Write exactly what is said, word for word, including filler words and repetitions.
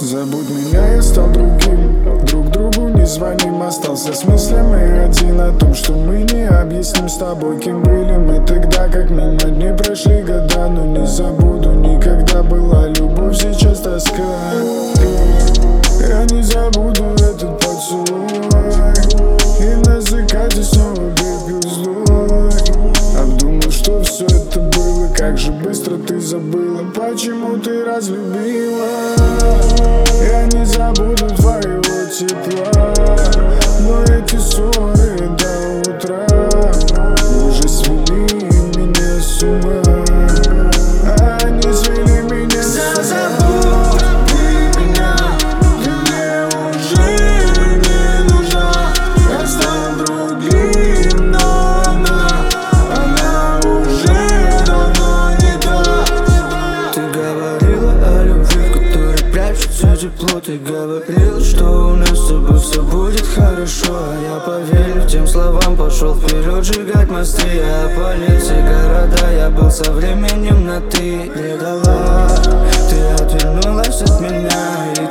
Забудь меня, я стал другим. Друг другу не звоним, остался с мыслями один о том, что мы не объясним с тобой, кем были мы тогда. Как мимо дней прошли года, но не забуду никогда. Была любовь, сейчас тоска. Я не забуду этот поцелуй, и на закате снова выпью злой. Обдумал, что все это было, как же быстро ты забыла, почему ты разлюбила. Я не забуду твоего тепла, но эти ссоры до утра уже свели меня с ума. Они свели меня с ума. Забудь ты меня, ты мне уже не нужна. Я стал другим, но она, она уже давно не та. Ты говорила о любви, в которой прячется тепло. Ты говорила, что у нас с тобой все будет хорошо. А я поверил тем словам, пошел вперед сжигать мосты. Я опалил все города, я был со временем на ты. Предала, ты отвернулась от меня, и